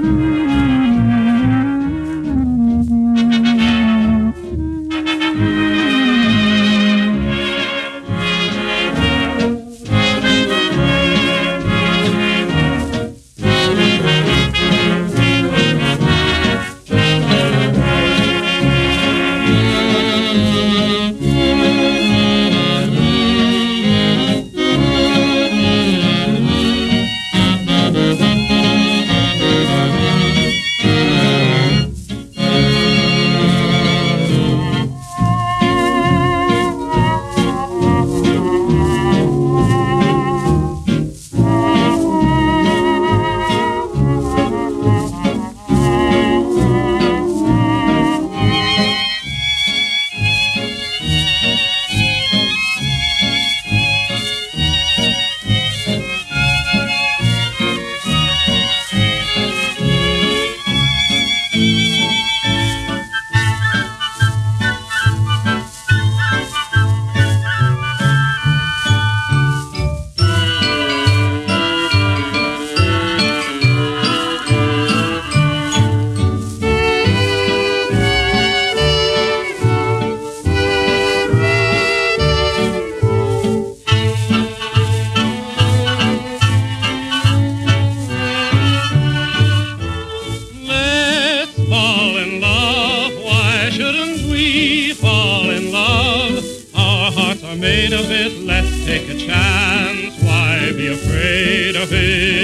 Made of it, let's take a chance. Why be afraid of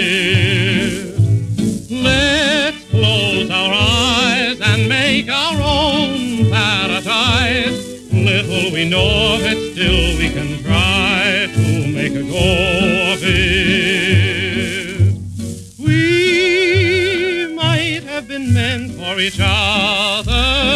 it? Let's close our eyes and make our own paradise. Little we know of it, still we can try to make a go of it. We might have been meant for each other,